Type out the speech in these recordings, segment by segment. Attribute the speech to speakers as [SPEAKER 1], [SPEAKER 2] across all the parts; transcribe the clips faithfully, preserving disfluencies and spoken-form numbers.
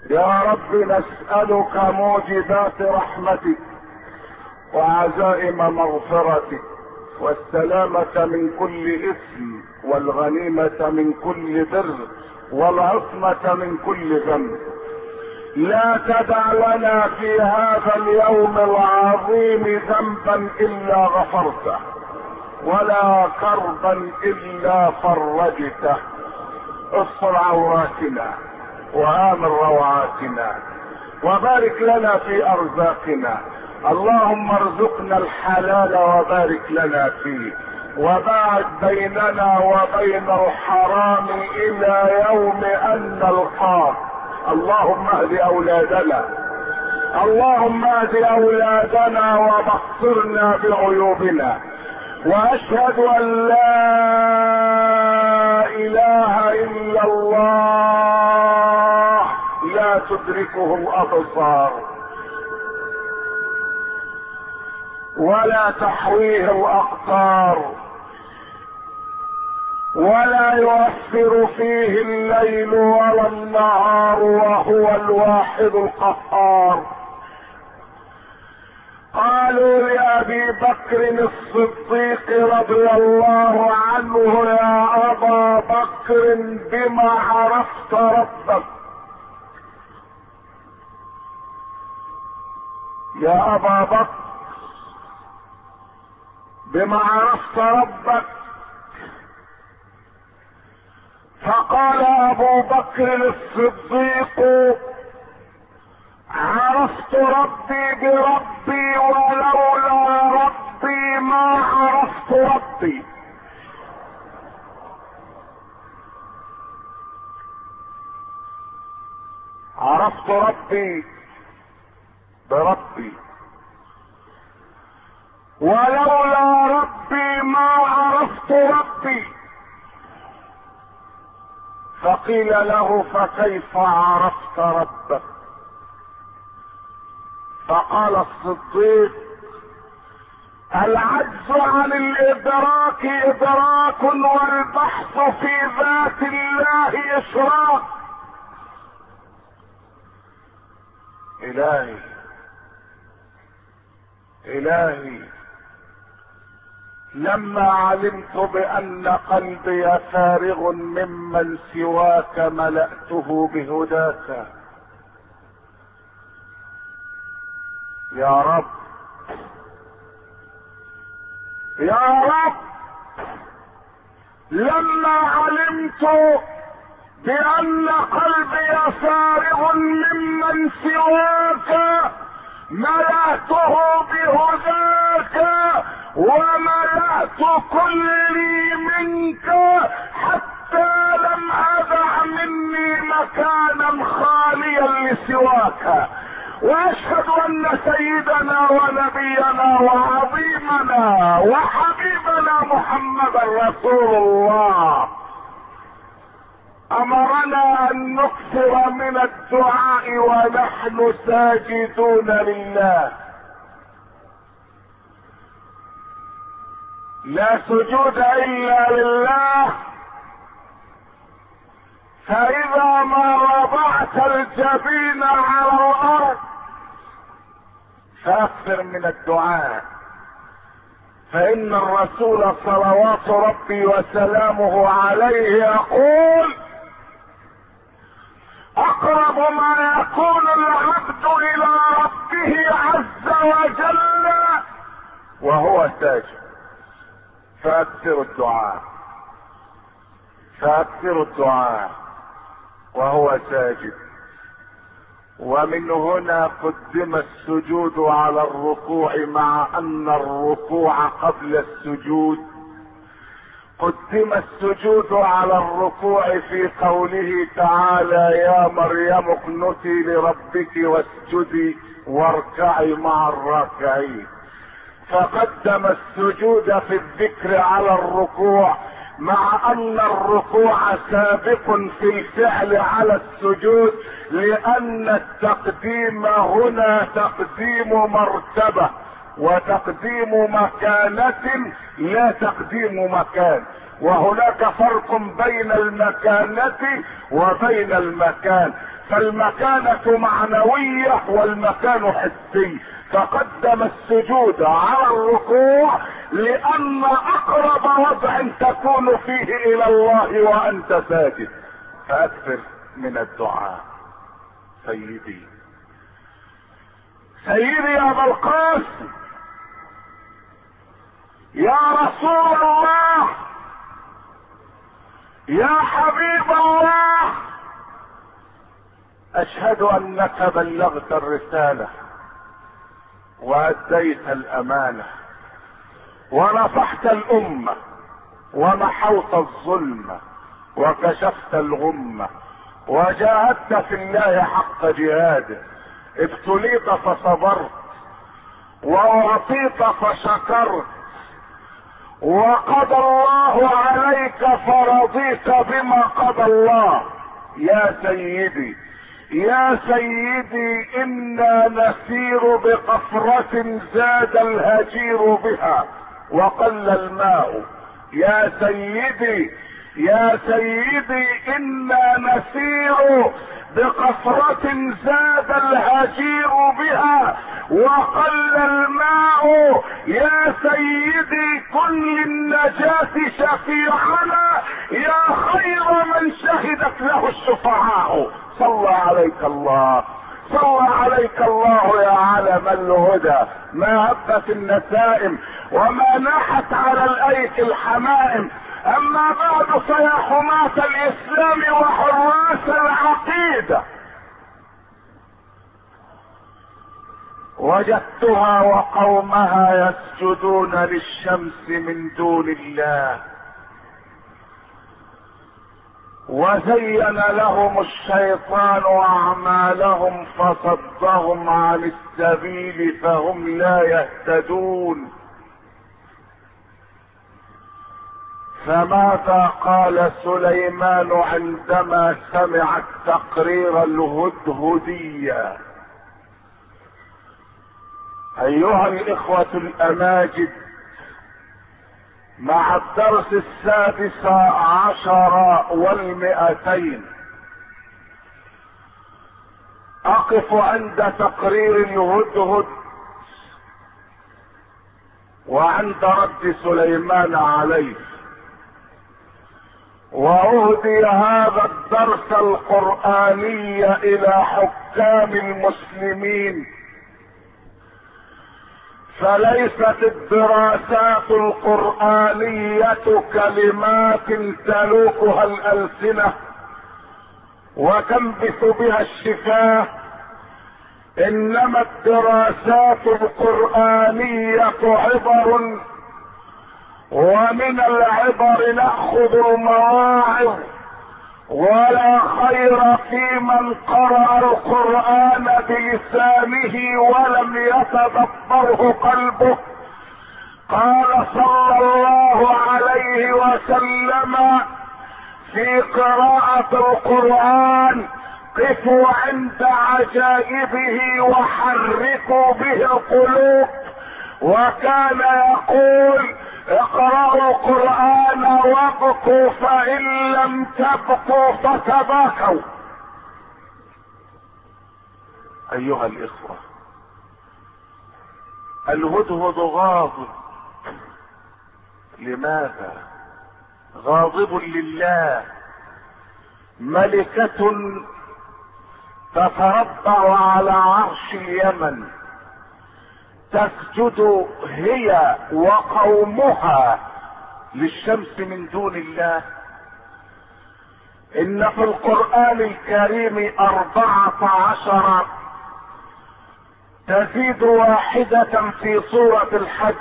[SPEAKER 1] يا رب نسألك موجبات رحمتك وعزائم مغفرتك والسلامة من كل إثم والغنيمة من كل بر والعصمة من كل ذنب. لا تدع لنا في هذا اليوم العظيم ذنبا إلا غفرته ولا كربا إلا فرجته. استر عوراتنا وآمن روعاتنا وبارك لنا في أرزاقنا. اللهم ارزقنا الحلال وبارك لنا فيه وباعد بيننا وبين الحرام إلى يوم أن نلقاك. اللهم اهد أولادنا اللهم اهد أولادنا وبصرنا بعيوبنا. وأشهد أن لا إله إلا الله لا تدركه الأبصار ولا تحويه الأقطار ولا يؤثر فيه الليل ولا النهار وهو الواحد القهار. قالوا لأبي بكر الصديق رضي الله عنه يا أبا بكر بما عرفت ربك؟ يا أبا بكر بما عرفت ربك؟ فقال أبو بكر الصديق عرفت ربي بربي ولولا ربي ما عرفت ربي. عرفت ربي بربي ولولا ربي ما عرفت ربي. فقيل له فكيف عرفت ربك؟ فقال الصديق العجز عن الادراك ادراك والبحث في ذات الله اشراك. الهي الهي لما علمت بان قلبي فارغ ممن سواك ملأته بهداك. يا رب يا رب لما علمت بان قلبي فارغ ممن سواك ملأته بهداك وملأت كلي منك حتى لم أدع مني مكانا خاليا لسواك. واشهد ان سيدنا ونبينا وعظيمنا وحبيبنا محمدا رسول الله امرنا ان نكثر من الدعاء ونحن ساجدون لله. لا سجود الا لله. فاذا ما وضعت الجبين على الارض فاكثر من الدعاء. فان الرسول صلوات ربي وسلامه عليه يقول اقرب ما يكون العبد الى ربه عز وجل وهو ساجد. فاكثر الدعاء فاكثر الدعاء وهو ساجد. ومن هنا قدم السجود على الركوع مع ان الركوع قبل السجود. قدم السجود على الركوع في قوله تعالى يا مريم اقنتي لربك واسجدي واركعي مع الراكعين. فقدم السجود في الذكر على الركوع مع ان الركوع سابق في الفعل على السجود لان التقديم هنا تقديم مرتبة وتقديم مكانة لا تقديم مكان. وهناك فرق بين المكانة وبين المكان، فالمكانة معنوية والمكان حسي. فقدم السجود على الركوع لأن أقرب وضع تكون فيه إلى الله وأنت ساجد. فأكثر من الدعاء. سيدي سيدي يا أبا القاسم، يا رسول الله، يا حبيب الله، أشهد أنك بلغت الرسالة وأديت الأمانة ونصحت الأمة ومحوت الظلم وكشفت الغمة وجاهدت في الله حق جهاده. ابتليت فصبرت وأعطيت فشكرت وقضى الله عليك فرضيت بما قضى الله. يا سيدي يا سيدي، إنا نسير بقفرة زاد الهجير بها وقل الماء. يا سيدي يا سيدي، إنا نسير بقفرة زاد الهجير بها وقل الماء. يا سيدي، كن للنجاة شفيعنا يا خير من شهدت له الشفعاء. صلى عليك الله، صلى عليك الله يا علم الهدى. ما هبت النسائم وما ناحت على الايك الحمائم. اما بعد، فيا حماة الاسلام وحراس العقيدة، وجدتها وقومها يسجدون للشمس من دون الله، وزين لهم الشيطان اعمالهم فصدهم عن السبيل فهم لا يهتدون. فماذا قال سليمان عندما سمع التقرير الهدهدية؟ ايها الاخوة الاماجد، مع الدرس السادس عشر والمئتين اقف عند تقرير الهدهد وعند رد سليمان عليه، واهدي هذا الدرس القرآني الى حكام المسلمين. فليست الدراسات القرآنية كلمات تلوكها الألسنة وتنبث بها الشفاه، انما الدراسات القرآنية عبر، ومن العبر نأخذ المواعظ. ولا خير في من قرأ القرآن بلسانه ولم يتدبره قلبه. قال صلى الله عليه وسلم في قراءة القرآن: قفوا عند عجائبه وحركوا به القلوب. وكان يقول: اقرأوا القرآن وابكوا فإن لم تبكوا فتباكوا. ايها الاخوة، الهدهد غاضب. لماذا غاضب؟ لله. ملكة تتربع على عرش اليمن، تسجد هي وقومها للشمس من دون الله. ان في القرآن الكريم اربعة عشر، تزيد واحدة في سورة الحج.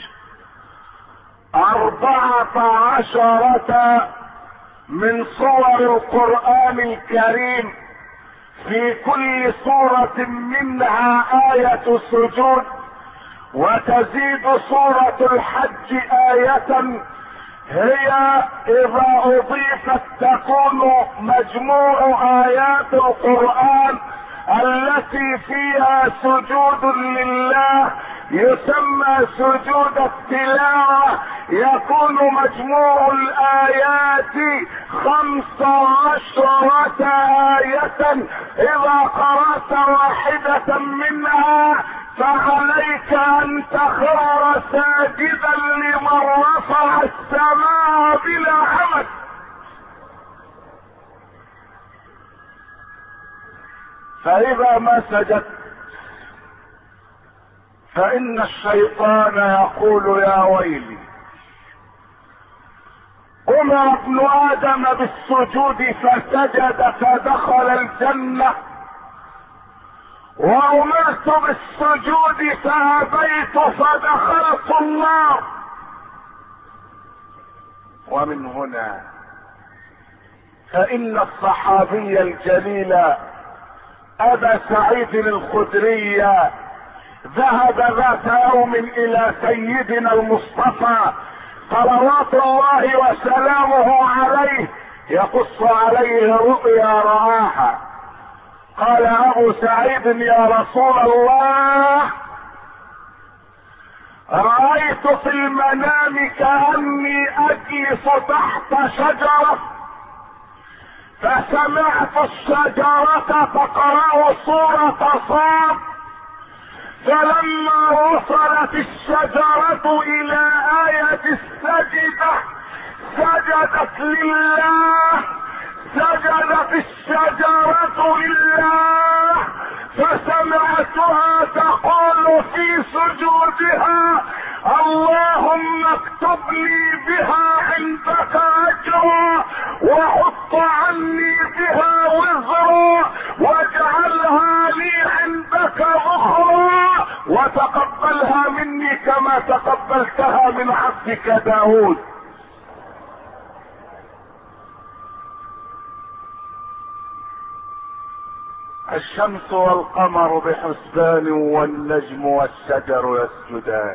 [SPEAKER 1] اربعة عشرة من صور القرآن الكريم، في كل سورة منها آية سجود. وتزيد سورة الحج آية، هي اذا اضيفت تكون مجموع ايات القرآن التي فيها سجود لله، يسمى سجود التلاوة. يكون مجموع الآيات خمس عشرة آية. إذا قرأت واحدة منها فعليك أن تخر ساجدا لمن رفع السماء بلا عمد. فإذا ما سجدت فإن الشيطان يقول يا ويلي، أمر ابن آدم بالسجود فسجد فدخل الجنة، وأمرت بالسجود فأبيت فدخلت النار. ومن هنا فإن الصحابي الجليل أبا سعيد الخدري ذهب ذات يوم إلى سيدنا المصطفى صلوات الله وسلامه عليه يقص عليه رؤيا رآها. قال أبو سعيد يا رسول الله، رأيت في المنام كأني أجلس تحت شجرة، فسمعت الشجرة تقرأ سورة صاد، فلما وصلت الشجرة إلى آية السجدة سجدت لله، سجدت الشجرة لله، فسمعتها تقول في سجودها اللهم اكتب لي بها عندك أجرا، وحط عني بها وزرا، واجعلها لي عندك ذخرا، وتقبلها مني كما تقبلتها من عبدك داود. الشمس والقمر بحسبان والنجم والشجر يسجدان.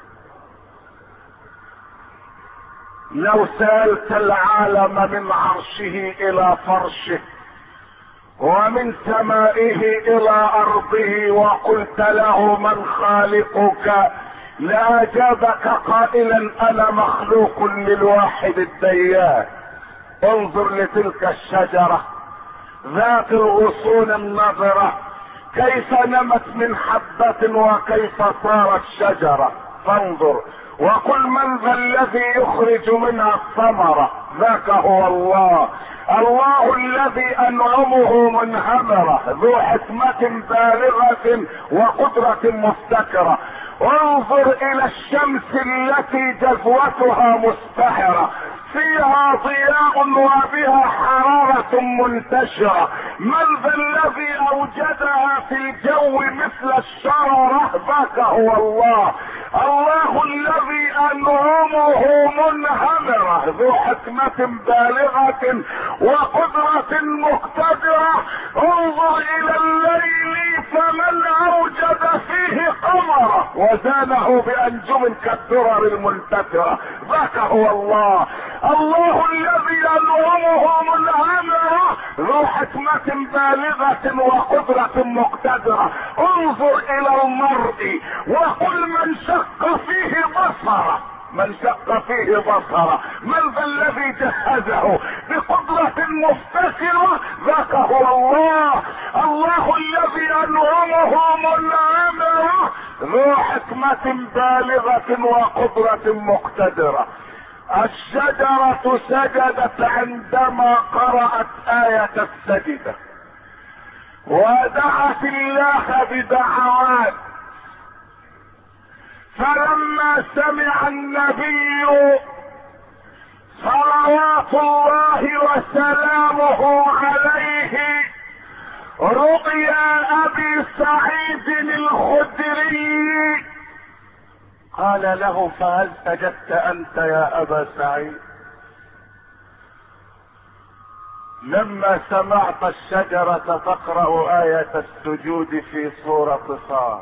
[SPEAKER 1] لو سألت العالم من عرشه إلى فرشه ومن سمائه إلى أرضه وقلت له من خالقك لأجابك قائلا أنا مخلوق للواحد الديان. انظر لتلك الشجرة ذات الغصون النضرة كيف نمت من حبة وكيف صارت شجرة، فانظر وقل من ذا الذي يخرج منها الثمرة، ذاك هو الله، الله الذي أنعمه منهمرة ذو حكمة بالغة وقدرة مفتكرة. انظر إلى الشمس التي جذوتها مستحرة فيها ضياء وبها حرارة منتشرة، من ذا الذي أوجدها في الجو مثل الشررة، ذاك هو الله، الله الذي أنعمه منهمرة ذو حكمة بالغة وقدرة مقتدرة. انظر إلى الليل فمن أوجد فيه قمرة وزانه بأنجم كالدرر المنتثرة، ذاك هو الله، الله الذي أنعمه منهمرة ذو حكمة بالغة وقدرة مقتدرة. انظر إلى المرء وقل من شق فيه بصره، من شق فيه بصره، من ذا الذي جهزه بقدرة مفتكرة، ذاك هو الله، الله الذي أنعمه منهمرة ذو حكمة بالغة وقدرة مقتدرة. الشجرة سجدت عندما قرأت آية السجدة ودعت الله بدعوات، فلما سمع النبي صلوات الله وسلامه عليه رؤيا أبي سعيد الخدري قال له فهل سجدت أنت يا أبا سعيد؟ لما سمعت الشجرة تقرأ آية السجود في سورة صاد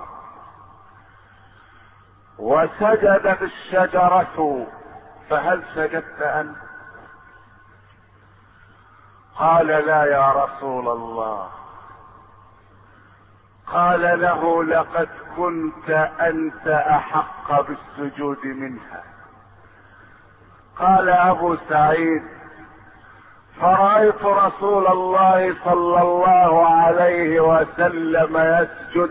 [SPEAKER 1] وسجدت الشجرة فهل سجدت أنت؟ قال لا يا رسول الله. قال له لقد كنت أنت أحق بالسجود منها، قال ابو سعيد: فرأيت رسول الله صلى الله عليه وسلم يسجد،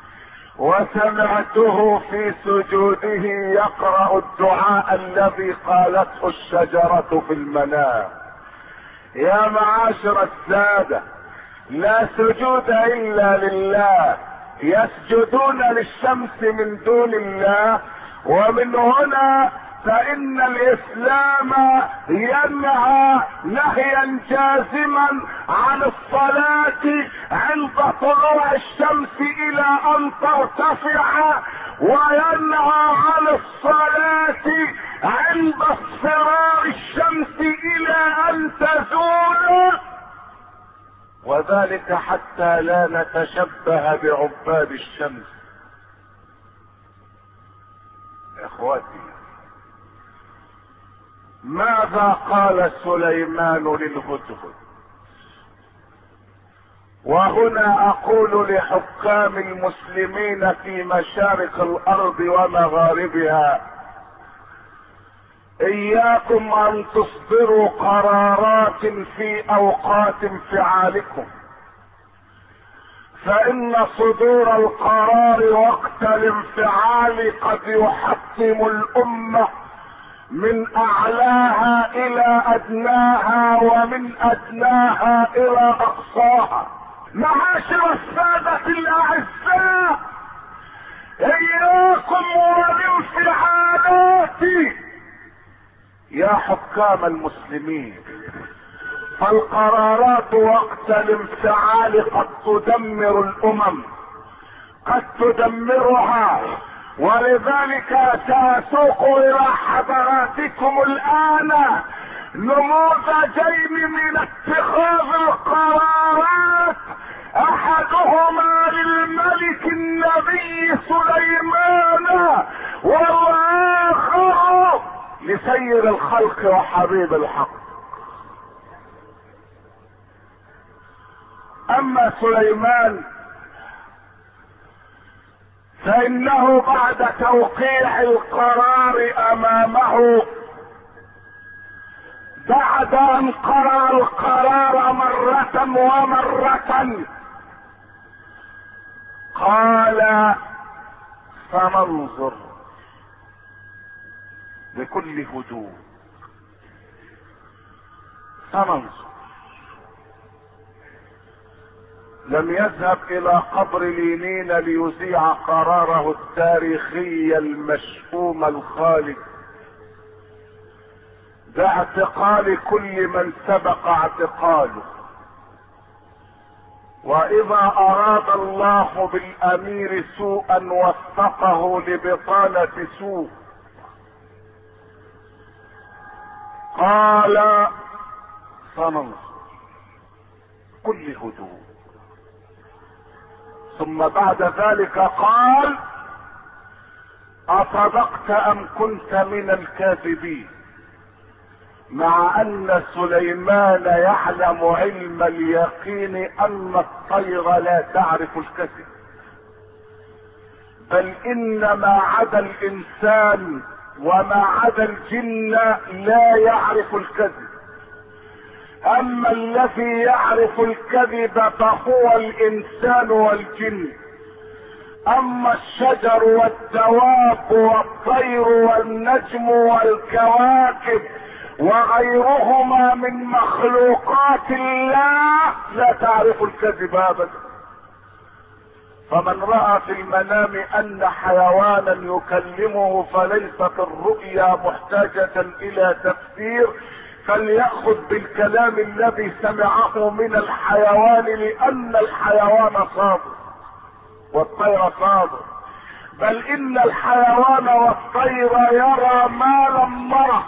[SPEAKER 1] وسمعته في سجوده يقرأ الدعاء الذي قالته الشجرة في المنام. يا معاشر السادة، لا سجود الا لله، يسجدون للشمس من دون الله. ومن هنا فإن الإسلام ينهى نهيا جازما عن الصلاة عند طلوع الشمس إلى أن ترتفع، وينهى عن الصلاة عند اصفرار الشمس إلى أن تزول، وذلك حتى لا نتشبه بعباد الشمس. اخواتي، ماذا قال سليمان للهدهد؟ وهنا اقول لحكام المسلمين في مشارق الارض ومغاربها: اياكم ان تصدروا قرارات في اوقات انفعالكم، فان صدور القرار وقت الانفعال قد يحطم الامة من اعلاها الى ادناها، ومن ادناها الى اقصاها. معاشر السادة الاعزاء، اياكم والانفعالات يا حكام المسلمين، فالقرارات وقت الانفعال قد تدمر الامم، قد تدمرها. ولذلك سأسوق الى حضراتكم الان نموذجين من اتخاذ القرارات، احدهما للملك النبي سليمان، والاخر لسير الخلق وحبيب الحق. اما سليمان فانه بعد توقيع القرار امامه، بعد ان قرأ القرار مرة ومرة، قال: فننظر بكل هدوء، فننظر. لم يذهب الى قبر لينين ليذيع قراره التاريخي المشؤوم الخالد باعتقال كل من سبق اعتقاله. واذا اراد الله بالامير سوءا وفقه لبطانة سوء. قال: فننظر كل هدوء. ثم بعد ذلك قال: اصدقت ام كنت من الكاذبين؟ مع ان سليمان يعلم علم اليقين ان الطير لا تعرف الكذب، بل ان ما عدا الانسان وما عدا الجن لا يعرف الكذب. اما الذي يعرف الكذب فهو الانسان والجن. اما الشجر والدواب والطير والنجم والكواكب وغيرهما من مخلوقات الله لا تعرف الكذب ابدا. فمن رأى في المنام ان حيوانا يكلمه فليست الرؤيا محتاجة الى تفسير، فليأخذ بالكلام الذي سمعه من الحيوان، لان الحيوان صادق والطير صادق، بل ان الحيوان والطير يرى ما لم نره،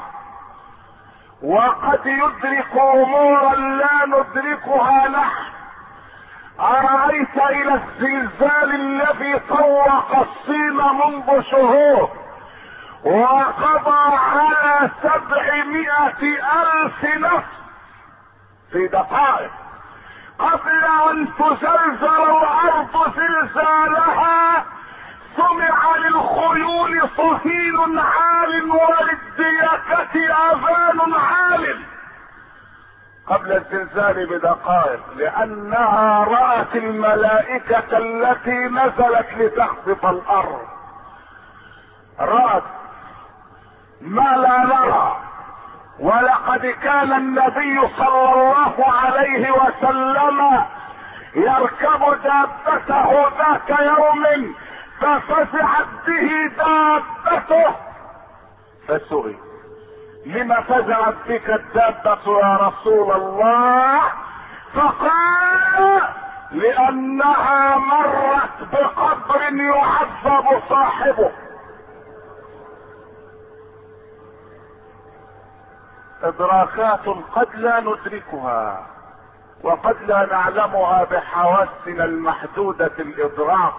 [SPEAKER 1] وقد يدرك امورا لا ندركها نحن. أرأيت الى الزلزال الذي طوق الصين منذ شهور وقضى على سبعمائة الف نفس في دقائق، قبل ان تزلزل الارض زلزالها سمع للخيول صهيل عال وللديكة اذان عال قبل الزلزال بدقائق، لانها رأت الملائكة التي نزلت لتخطف الارض، رأت ما لا نرى. ولقد كان النبي صلى الله عليه وسلم يركب دابته ذات يوم ففزعت به دابته، فسئل لما فزعت بك الدابة يا رسول الله؟ فقال لانها مرت بقبر يعذب صاحبه. ادراكات قد لا ندركها وقد لا نعلمها بحواسنا المحدودة الادراك.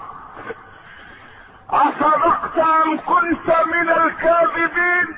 [SPEAKER 1] اصدقت ام كنت من الكاذبين؟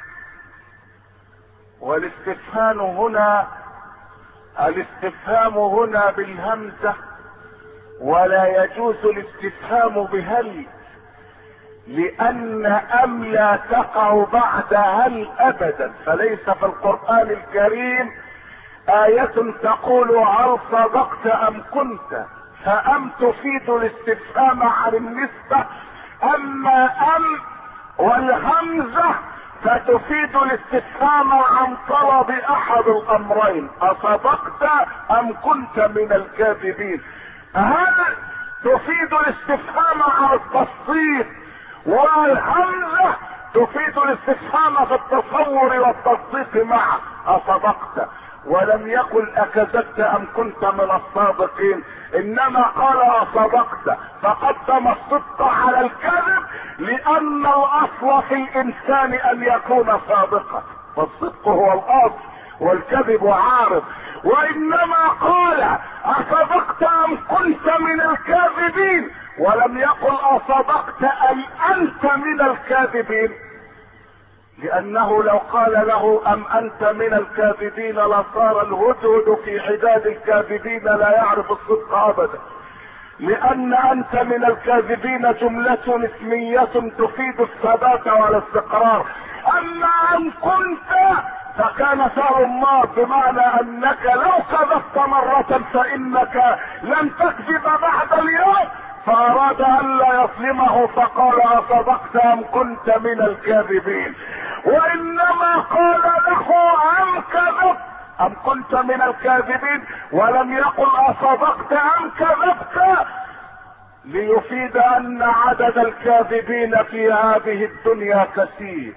[SPEAKER 1] والاستفهام هنا الاستفهام هنا بالهمزة، ولا يجوز الاستفهام بهل، لان ام لا تقع بعد هل ابدا. فليس في القرآن الكريم آية تقول هل صدقت ام كنت، فام تفيد الاستفهام عن النسبة، اما ام والهمزة فتفيد الاستفهام عن طلب احد الامرين، اصدقت ام كنت من الكاذبين. هل تفيد الاستفهام عن التصديق، والهمزة تفيد الاستفهام في التصور والتصديق معا، اصدقت. ولم يقل اكذبت ام كنت من الصادقين، انما قال اصدقت، فقدم الصدق على الكذب، لان الاصل في الانسان ان يكون صادقا، فالصدق هو الاصل والكذب عارض. وانما قال اصدقت ام كنت من الكاذبين، ولم يقل اصدقت ام انت من الكاذبين، لانه لو قال له ام انت من الكاذبين لصار الهدهد في عداد الكاذبين لا يعرف الصدق ابدا، لان انت من الكاذبين جملة اسمية تفيد الثبات والاستقرار. اما ان كنت فكان فعل الله، بمعنى انك لو كذبت مرة فانك لن تكذب بعد اليوم، فاراد ان لا يظلمه فقال اصدقت ام كنت من الكاذبين. وانما قال له ام كذبت ام كنت من الكاذبين، ولم يقل اصدقت ام كذبت، ليفيد ان عدد الكاذبين في هذه الدنيا كثير.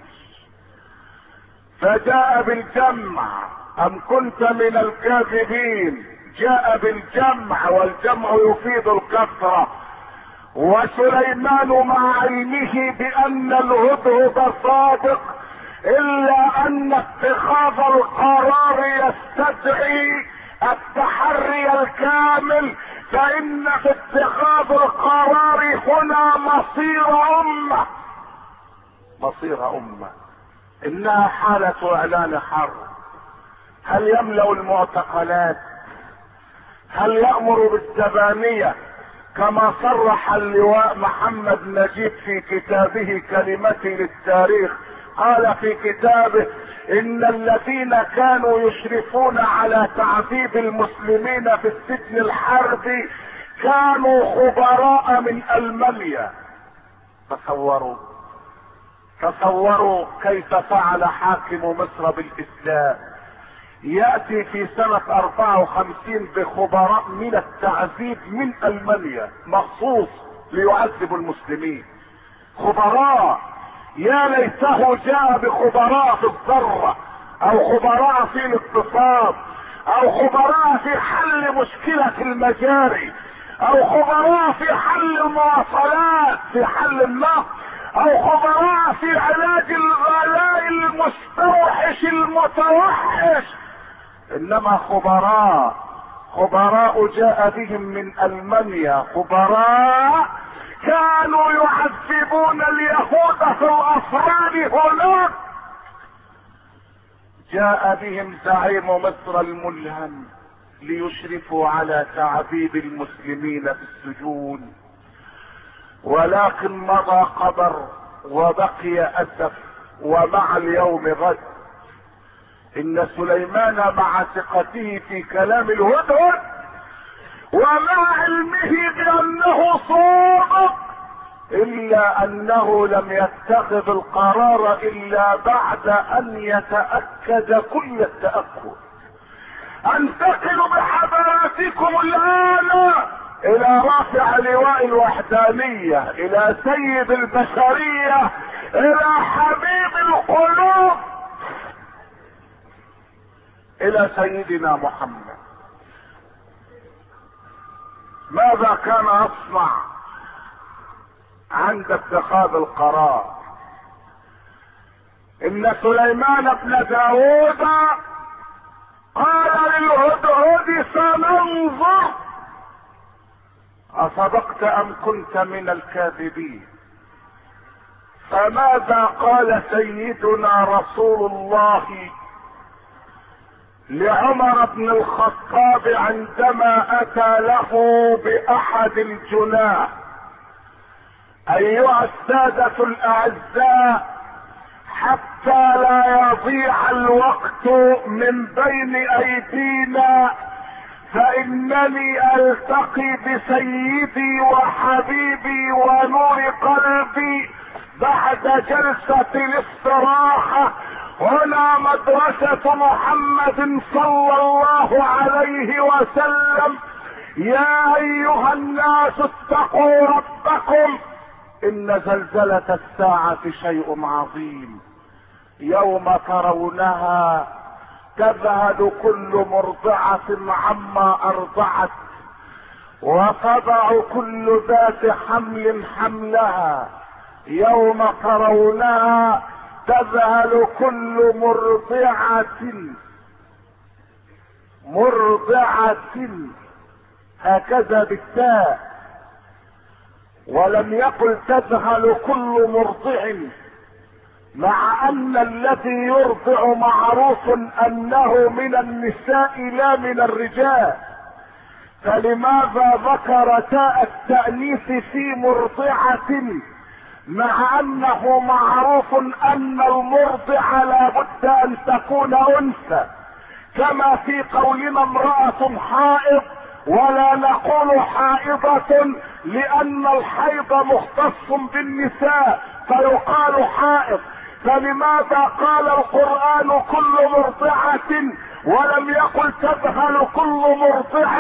[SPEAKER 1] فجاء بالجمع ام كنت من الكاذبين، جاء بالجمع، والجمع يفيد الكثرة. وسليمان مع علمه بان الهدهد صادق، الا ان اتخاذ القرار يستدعي التحري الكامل، فان في اتخاذ القرار هنا مصير امة مصير امة انها حالة اعلان حرب. هل يملأ المعتقلات؟ هل يأمر بالزبانية كما صرح اللواء محمد نجيب في كتابه كلمتي للتاريخ؟ قال في كتابه ان الذين كانوا يشرفون على تعذيب المسلمين في السجن الحربي كانوا خبراء من المانيا. تصوروا تصوروا كيف فعل حاكم مصر بالاسلام، يأتي في سنة اربعة وخمسين بخبراء من التعذيب من المانيا مخصوص ليعذب المسلمين. خبراء، يا ليته جاء بخبراء في الذرة او خبراء في الاقتصاد او خبراء في حل مشكلة المجاري او خبراء في حل المواصلات، في حل النقل، او خبراء في علاج الغلاء المستوحش المتوحش. انما خبراء خبراء جاء بهم من المانيا، خبراء كانوا يعذبون اليهود في الافراد هناك. جاء بهم زعيم مصر الملهم ليشرفوا على تعذيب المسلمين في السجون، ولكن مضى قدر وبقي اسف، ومع اليوم غد. ان سليمان مع ثقته في كلام الهدهد ومع علمه بانه صادق الا انه لم يتخذ القرار الا بعد ان يتأكد كل التأكد. انتقل بحضراتكم الان الى رافع لواء الوحدانية، الى سيد البشرية، الى حبيب القلوب، الى سيدنا محمد. ماذا كان يصنع عند اتخاذ القرار؟ ان سليمان بن داود قال للهدهد سننظر اصدقت ام كنت من الكاذبين. فماذا قال سيدنا رسول الله لعمر بن الخطاب عندما اتى له باحد الجناه؟ ايها السادة الاعزاء، حتى لا يضيع الوقت من بين ايدينا فانني التقي بسيدي وحبيبي ونور قلبي بعد جلسة الاستراحة هنا مدرسة محمد صلى الله عليه وسلم. يا ايها الناس اتقوا ربكم ان زلزلة الساعة شيء عظيم، يوم ترونها تذهل كل مرضعة عما ارضعت وتضع كل ذات حمل حملها، يوم ترونها تذهل كل مرضعة مرضعة هكذا بالتاء، ولم يقل تذهل كل مرضع، مع ان الذي يرضع معروف انه من النساء لا من الرجال، فلماذا ذكر تاء التأنيث في مرضعة مع انه معروف ان المرضع لا بد ان تكون انثى؟ كما في قولنا امرأة حائض ولا نقول حائضة لان الحيض مختص بالنساء فيقال حائض. فلماذا قال القرآن كل مرضعة ولم يقل تذهل كل مرضع؟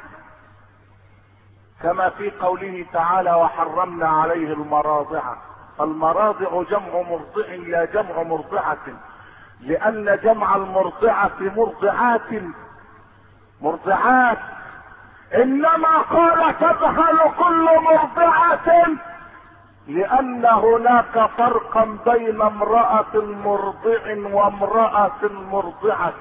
[SPEAKER 1] كما في قوله تعالى وحرمنا عليه المراضع. المراضع جمع مرضع لا جمع مرضعة، لان جمع المرضعة مرضعات مرضعات، انما قال تذهل كل مرضعة لان هناك فرقا بين امرأة مرضع وامرأة مرضعة.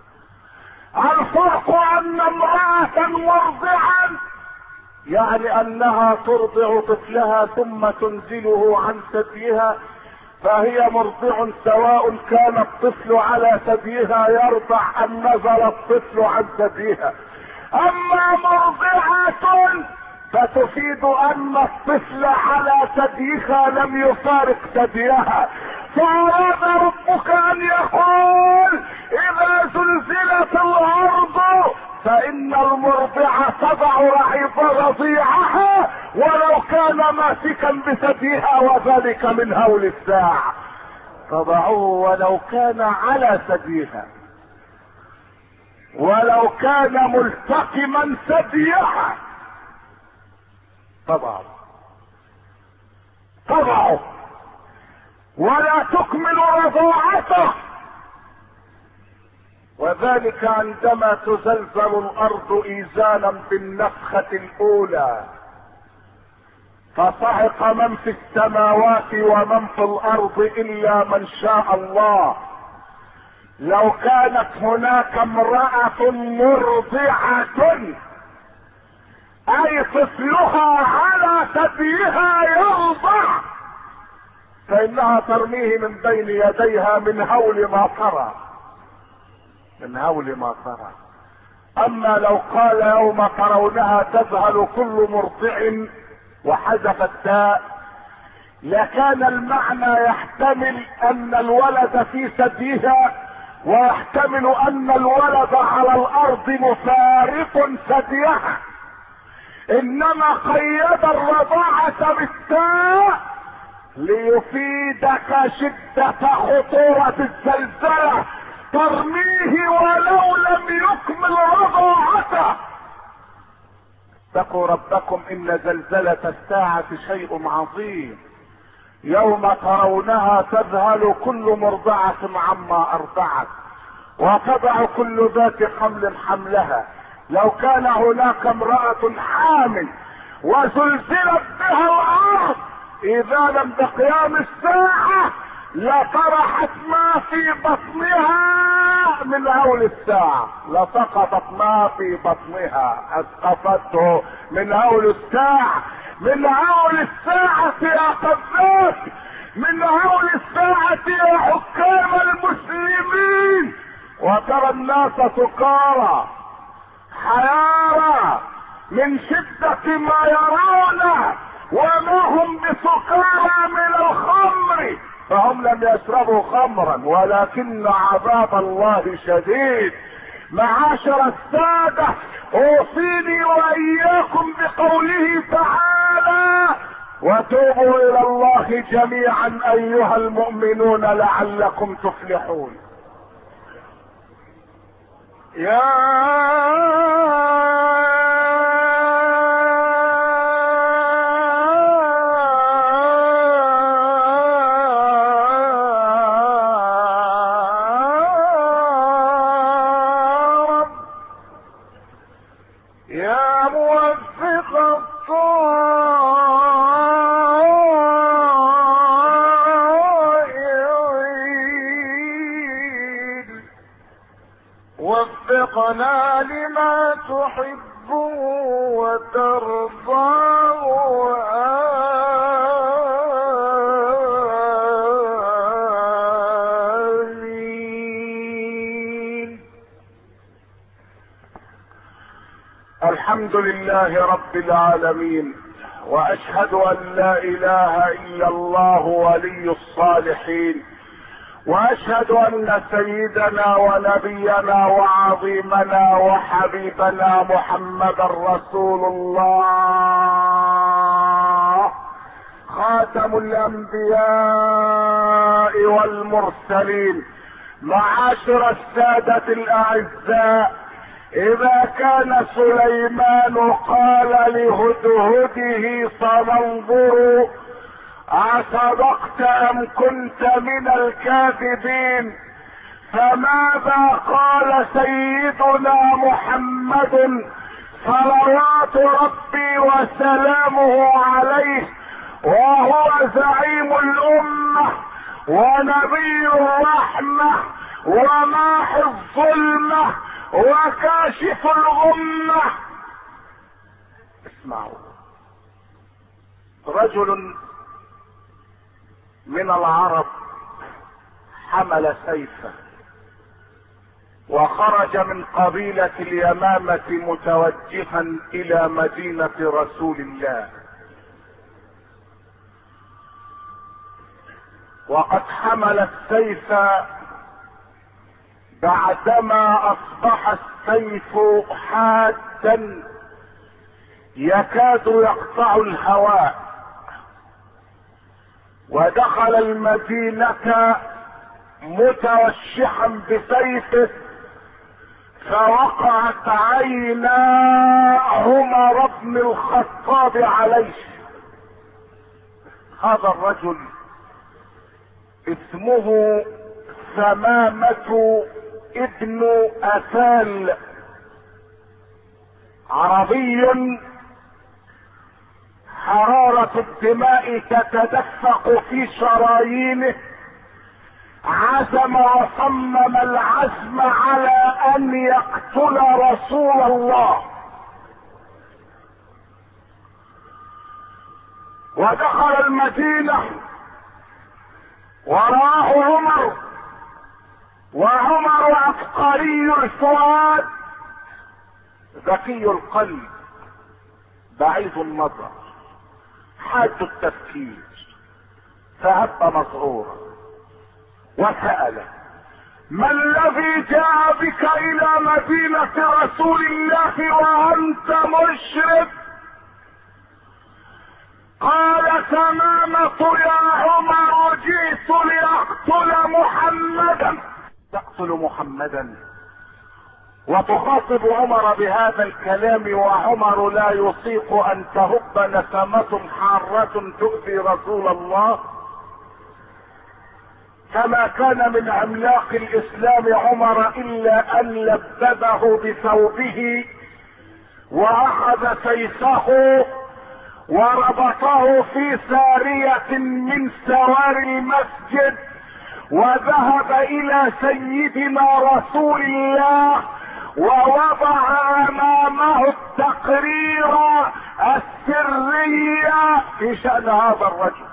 [SPEAKER 1] الفرق ان امرأة مرضعا يعني انها ترضع طفلها ثم تنزله عن ثديها، فهي مرضع سواء كان الطفل على ثديها يرضع ام نزل الطفل عن ثديها. اما مرضعة فتفيد ان الطفل على ثديها لم يفارق ثديها. فاراد ربك ان يقول اذا زلزلت الارض فان المرضعة تضع رضيعها ولو كان ماسكا بثديها وذلك من هول الساعة، تضعه ولو كان على ثديها ولو كان ملتقما ثديها تضعه تضعه ولا تكمل رضاعته. وذلك عندما تزلزل الارض ايزانا بالنفخة الاولى فصعق من في السماوات ومن في الارض الا من شاء الله. لو كانت هناك امرأة مرضعة اي طفلها على ثديها يرضع فانها ترميه من بين يديها من هول ما ترى من هول ما ترى. اما لو قال يوم ترونها تذهل كل مرضع وحذف التاء لكان المعنى يحتمل ان الولد في ثديها ويحتمل ان الولد على الارض مفارق ثديها، انما قيد الرضاعة بالتاء ليفيدك شدة خطورة الزلزلة ترميه ولو لم يكمل رضاعته. اتقوا ربكم ان زلزلة الساعة شيء عظيم، يوم ترونها تذهل كل مرضعة عما ارضعت وتضع كل ذات حمل حملها. لو كان هناك امرأة حامل وزلزلت بها الارض اذا لم بقيام الساعة لطرحت ما في بطنها من هول الساعة، لسقطت ما في بطنها، اسقطته من هول الساعة. من هول الساعة يا قذاف، من هول الساعة يا حكام المسلمين. وترى الناس سكارى حيارى من شدة ما يرونه، وما هم بسكارى من الخمر، فهم لم يشربوا خمرا ولكن عذاب الله شديد. معاشر السادة، اوصيني واياكم بقوله تعالى: وتوبوا الى الله جميعا ايها المؤمنون لعلكم تفلحون. يا وفقنا لما تحب وترضى، آمين. الحمد لله رب العالمين، واشهد ان لا اله الا الله ولي الصالحين، واشهد ان سيدنا ونبينا وعظيمنا وحبيبنا محمدا رسول الله، خاتم الانبياء والمرسلين. معاشر السادة الاعزاء، اذا كان سليمان قال لهدهده سننظر أصدقت أم كنت من الكاذبين، فماذا قال سيدنا محمد صلوات ربي وسلامه عليه وهو زعيم الأمة ونبي الرحمة وماحي الظلمة وكاشف الغمة؟ اسمعوا، رجل من العرب حمل سيفا وخرج من قبيلة اليمامة متوجها الى مدينة رسول الله، وقد حمل السيف بعدما اصبح السيف حادا يكاد يقطع الهواء، ودخل المدينة متوشحا بسيفه، فوقعت عينا عمر بن الخطاب عليه. هذا الرجل اسمه ثمامة ابن اثال، عربي حرارة الدماء تتدفق في شرايينه، عزم وصمم العزم على ان يقتل رسول الله، ودخل المدينة وراه عمر، وعمر عبقري الفؤاد ذكي القلب بعيد النظر حاد التفكير، فهب مسرورا وسأل: ما الذي جاء بك الى مدينة رسول الله وانت مشرك؟ قال تمامة يا عمر جئت لاقتل محمدا. تقتل محمدا وتخاطب عمر بهذا الكلام، وعمر لا يطيق ان تهب نسمة حارة تؤذي رسول الله. كما كان من عملاق الاسلام عمر الا ان لببه بثوبه واخذ سيفه وربطه في سارية من سواري المسجد وذهب الى سيدنا رسول الله ووضع امامه التقرير السرية في شأن هذا الرجل.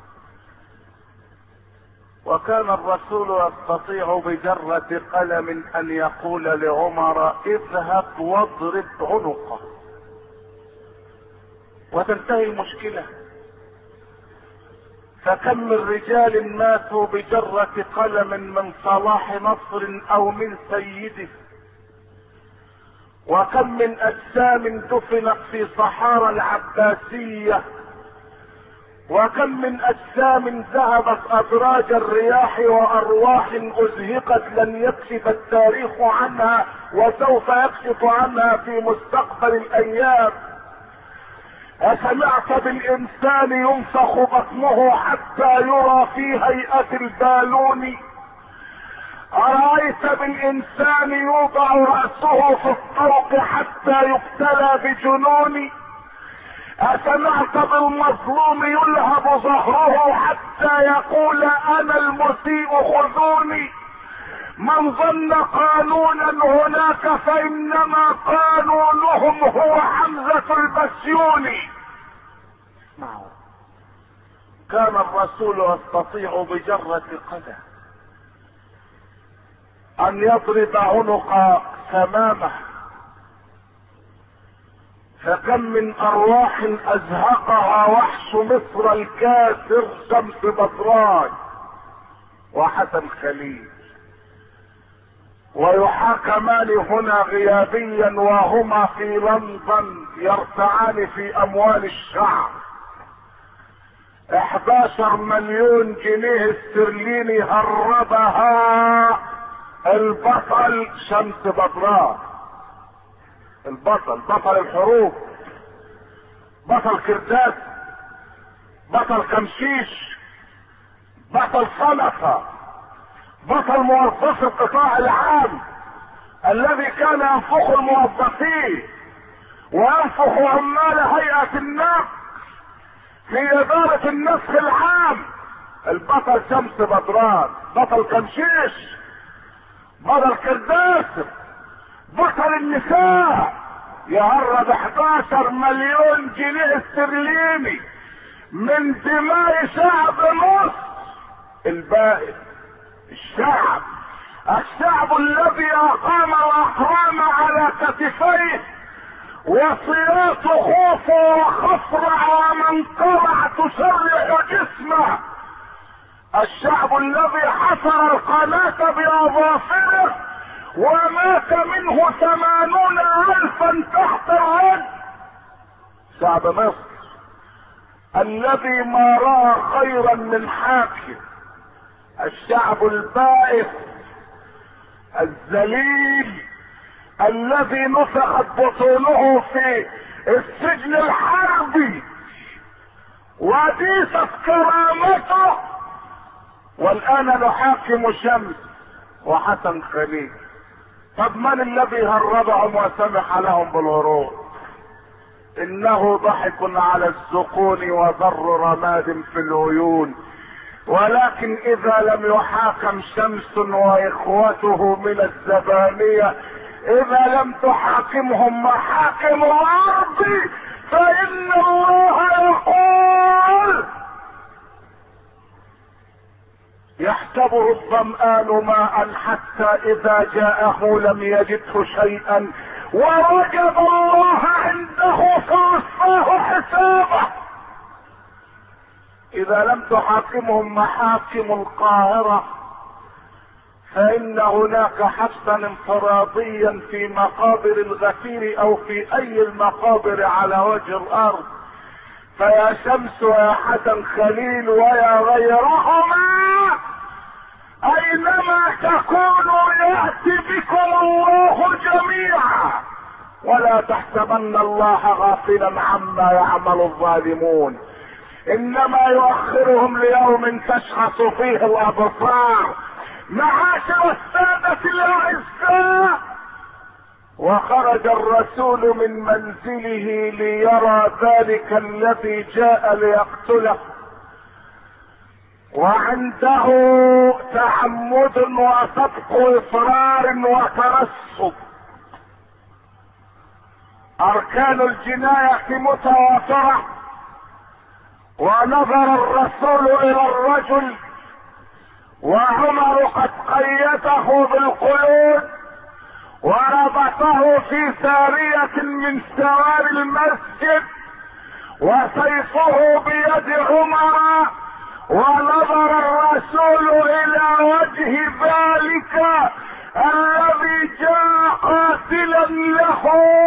[SPEAKER 1] وكان الرسول يستطيع بجرة قلم ان يقول لعمر اذهب واضرب عنقه وتنتهي المشكلة. فكم من رجال ماتوا بجرة قلم من صلاح نصر او من سيده، وكم من اجسام دفنت في صحارى العباسية، وكم من اجسام ذهبت ادراج الرياح وارواح ازهقت لن يكشف التاريخ عنها وسوف يكشف عنها في مستقبل الايام. أسمعت بالإنسان ينفخ بطنه حتى يرى في هيئة البالون؟ أرأيت بالإنسان يوضع رأسه في الطرق حتى يبتلى بجنون؟ أسمعت بالمظلوم يلهب ظهره حتى يقول أنا المسيء خذوني؟ من ظن قانونا هناك فإنما قانونهم هو حمزة البسيوني. كان الرسول يستطيع بجرة قدم ان يضرب عنق ثمامه. فكم من ارواح ازهقها وحش مصر الكاسر شمس بدران وحسن خليل، ويحاكمان هنا غيابيا وهما في لندن يرتعان في اموال الشعب. احداشر مليون جنيه استرليني هربها البطل شمس بدران، البطل بطل الحروب، بطل كرداس، بطل كمشيش، بطل صنفة، بطل موظف القطاع العام الذي كان ينفخ الموظفين وينفخ عمال هيئة النفط في ادارة النفخ العام. البطل شمس بدران، بطل كمشيش، بطل كرداس، بطل النساء، يهرب احداشر مليون جنيه استرليني من دماء شعب مصر. الباقي الشعب، الشعب الذي اقام الاحرام على كتفيه وصيات خوف وخفرع ومنقرع تشرح جسمه، الشعب الذي حصر القناة باظافره ومات منه ثمانون الفا تحت الرد. شعب مصر الذي ما رأى خيرا من حاكم، الشعب البائس الذليل الذي نفخت بطونه في السجن الحربي وديست كرامته، والان نحاكم شمس وحسن خليل. طب من الذي هربهم وسمح لهم بالهروب؟ انه ضحك على الزقون وضر رماد في العيون. ولكن اذا لم يحاكم شمس واخوته من الزبانية، اذا لم تحاكمهم محاكم الارض، فان الله يقول يحسبه الظمآن ماء حتى اذا جاءه لم يجده شيئا ووجد الله عنده فوفاه حسابه. اذا لم تحاكمهم محاكم القاهرة فان هناك حبسا انفراديا في مقابر الغفير او في اي المقابر على وجه الارض. فيا شمس ويا حسن خليل ويا غيرهما اينما تكونوا ياتي بكم الله جميعا، ولا تحسبن الله غافلا عما يعمل الظالمون، انما يؤخرهم ليوم تشخص فيه الابصار. معاشر السادة الاعزاء، وخرج الرسول من منزله ليرى ذلك الذي جاء ليقتله، وعنده تعمد وصدق اصرار وترصد. اركان الجناية متوافرة، ونظر الرسول الى الرجل وعمر قد قيده بالقيود وربطه في سارية من سوار المسجد وسيفه بيد عمر، ونظر الرسول الى وجه ذلك الذي جاء قاتلا له،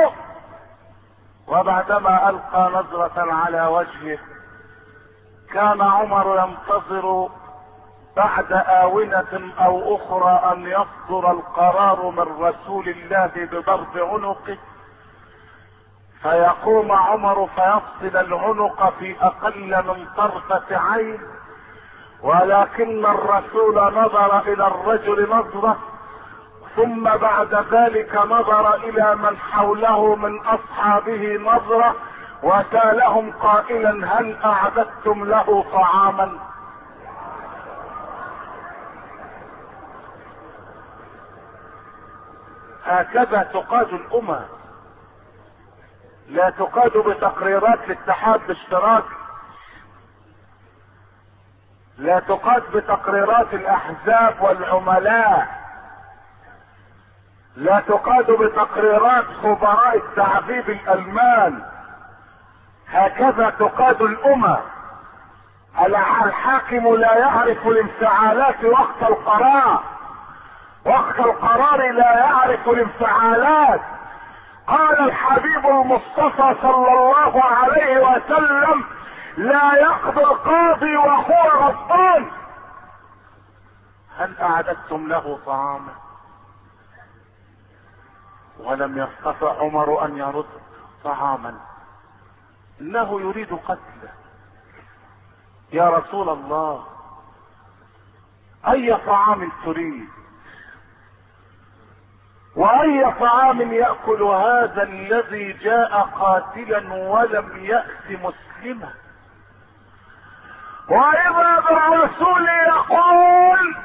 [SPEAKER 1] وبعدما القى نظرة على وجهه كان عمر ينتظر بعد آونة او اخرى ان يصدر القرار من رسول الله بضرب عنقه، فيقوم عمر فيفصل العنق في اقل من طرفة عين. ولكن الرسول نظر الى الرجل نظرة، ثم بعد ذلك نظر الى من حوله من اصحابه نظرة، وسالهم قائلا: هل اعددتم له طعاما؟ هكذا تقاد الامم، لا تقاد بتقريرات الاتحاد الاشتراكي، لا تقاد بتقريرات الاحزاب والعملاء، لا تقاد بتقريرات خبراء التعذيب الالمان. هكذا تقاد الامم. الحاكم لا يعرف الانفعالات وقت القرار، وقت القرار لا يعرف الانفعالات. قال الحبيب المصطفى صلى الله عليه وسلم: لا يقضي القاضي وهو غضبان. هل اعددتم له طعاما؟ ولم يستطع عمر ان يرد طعاما، انه يريد قتله. يا رسول الله، اي طعام تريد؟ واي طعام يأكل هذا الذي جاء قاتلا ولم يأت مسلما؟ واذا بالرسول يقول: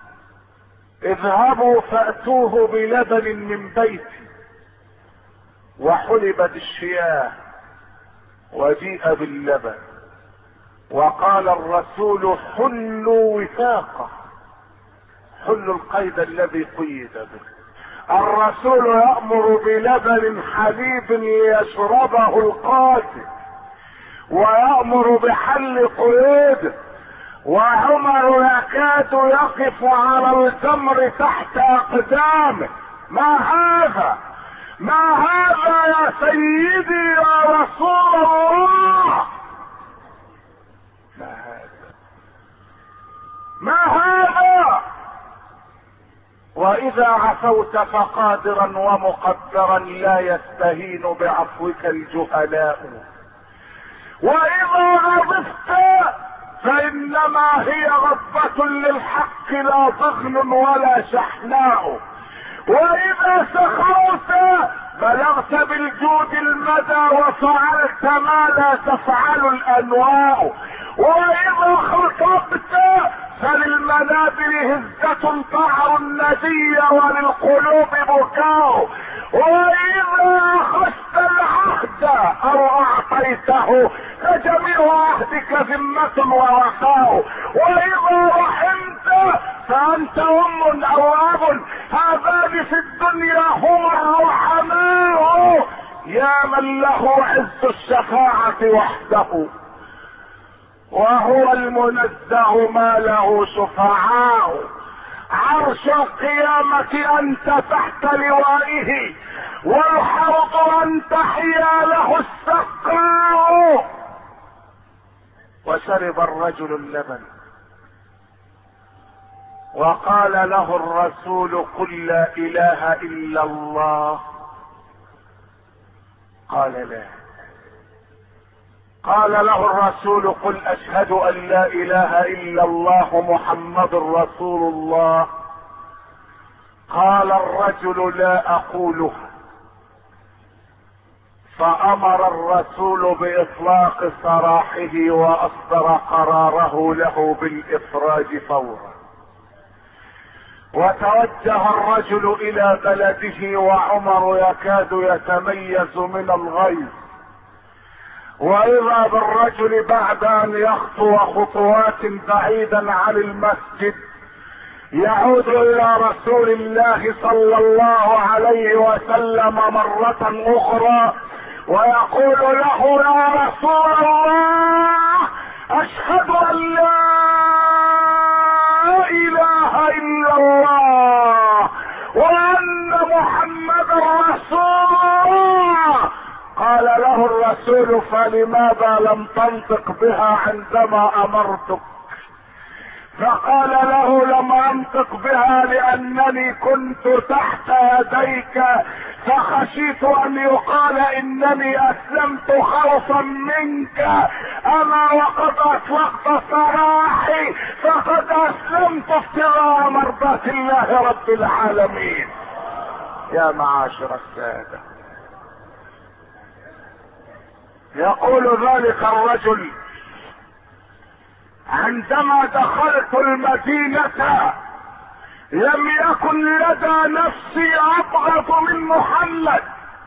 [SPEAKER 1] اذهبوا فأتوه بلبن من بيتي. وحلبت الشياه وجيء باللبن، وقال الرسول: حلوا وثاقه، حلوا القيد الذي قيد به. الرسول يأمر بلبن حليب ليشربه القاتل، ويأمر بحل قيوده، وعمر يكاد يقف على الجمر تحت اقدامه. ما هذا؟ ما هذا يا سيدي يا رسول الله؟ ما هذا؟ ما هذا؟ واذا عفوت فقادرا ومقدرا لا يستهين بعفوك الجهلاء، واذا غضبت فانما هي غضبة للحق لا ضغن ولا شحناء، واذا سخرت بلغت بالجود المدى وفعلت ما لا تفعل الانواء، واذا خطبت فللمنابر هزة تعر الندي وللقلوب بكاء، واذا اخذت العهد او اعطيته فجميع عهدك ذمة ووفاء، واذا رحمت فانت ام او اب، هذان في الدنيا هما الرحماء، يا من له عز الشفاعة وحده، وهو المنزه ما له شفعاء. عرش القيامة انت تحت لوائه، والحوض انت حياله السقاء. وشرب الرجل اللبن، وقال له الرسول قل لا اله الا الله. قال لا. قال له الرسول قل اشهد ان لا اله الا الله محمد رسول الله. قال الرجل لا اقولها. فامر الرسول باطلاق سراحه واصدر قراره له بالافراج فورا. وتوجه الرجل الى بلده وعمر يكاد يتميز من الغيظ، واذا بالرجل بعد ان يخطو خطوات بعيدا عن المسجد يعود الى رسول الله صلى الله عليه وسلم مرة اخرى ويقول له يا رسول الله اشهد ان لا اله الا الله وان محمد رسول الله. قال له الرسول فلماذا لم تنطق بها عندما امرتك؟ فقال له لم انطق بها لانني كنت تحت يديك فخشيت ان يقال انني اسلمت خوفا منك، اما وقد اطلقت سراحي فقد اسلمت ابتغاء مرضاة الله رب العالمين. يا معاشر السادة، يقول ذلك الرجل عندما دخلت المدينة لم يكن لدى نفسي ابغض من محمد،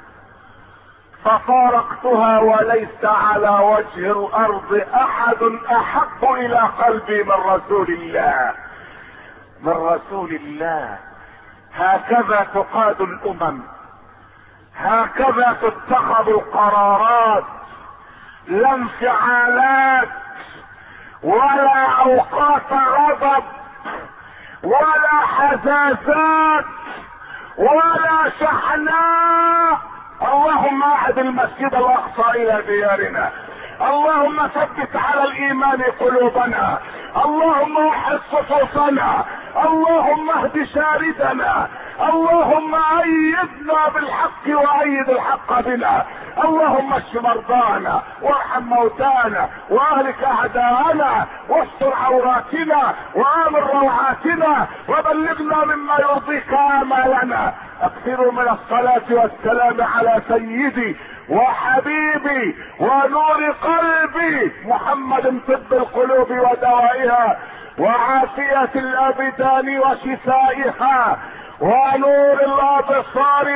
[SPEAKER 1] ففارقتها وليس على وجه الارض احد احب الى قلبي من رسول الله من رسول الله. هكذا تقاد الامم، هكذا تتخذ القرارات، لا انفعالات ولا اوقات غضب ولا حزازات ولا شحناء. اللهم اعد المسجد الاقصى الى ديارنا، اللهم ثبت على الايمان قلوبنا، اللهم وحد صفوفنا، اللهم اهد شاردنا، اللهم ايدنا بالحق وايد الحق بنا، اللهم اشف مرضانا وارحم موتانا واهلك اعداءنا واستر عوراتنا وامن روعاتنا وبلغنا مما يرضيك امالنا. اكثروا من الصلاة والسلام على سيدي وحبيبي ونور قلبي محمد طب القلوب ودوائها وعافية الابدان وشفائها ونور الابصار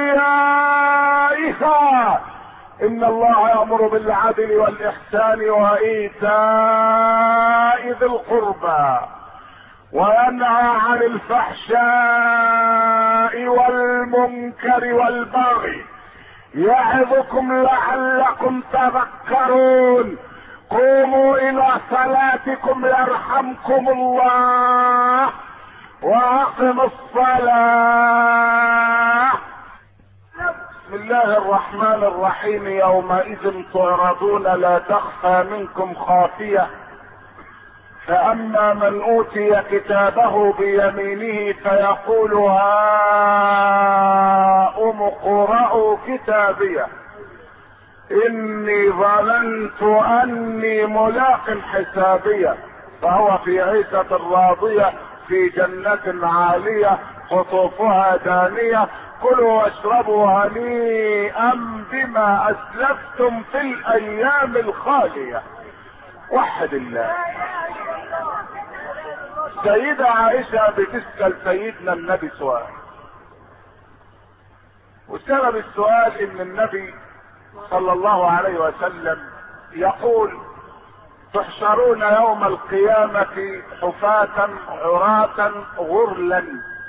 [SPEAKER 1] وضيائها. ان الله يأمر بالعدل والاحسان وايتاء ذي القربى وينهى عن الفحشاء والمنكر والبغي يعظكم لعلكم تذكرون. قوموا الى صلاتكم يرحمكم الله واقموا الصلاة. بسم الله الرحمن الرحيم. يومئذ تعرضون لا تخفى منكم خافية، فاما من اوتي كتابه بيمينه فيقول هاؤم اقرءوا كتابيه اني ظننت اني ملاق حسابيه فهو في عيشة راضية في جنة عالية قطوفها دانية كلوا واشربوا هنيئا بما اسلفتم في الايام الخالية. وحد الله. سيدة عائشة بتسأل سيدنا النبي سؤال، وسبب السؤال ان النبي صلى الله عليه وسلم يقول تحشرون يوم القيامة حفاة عراة غرلا.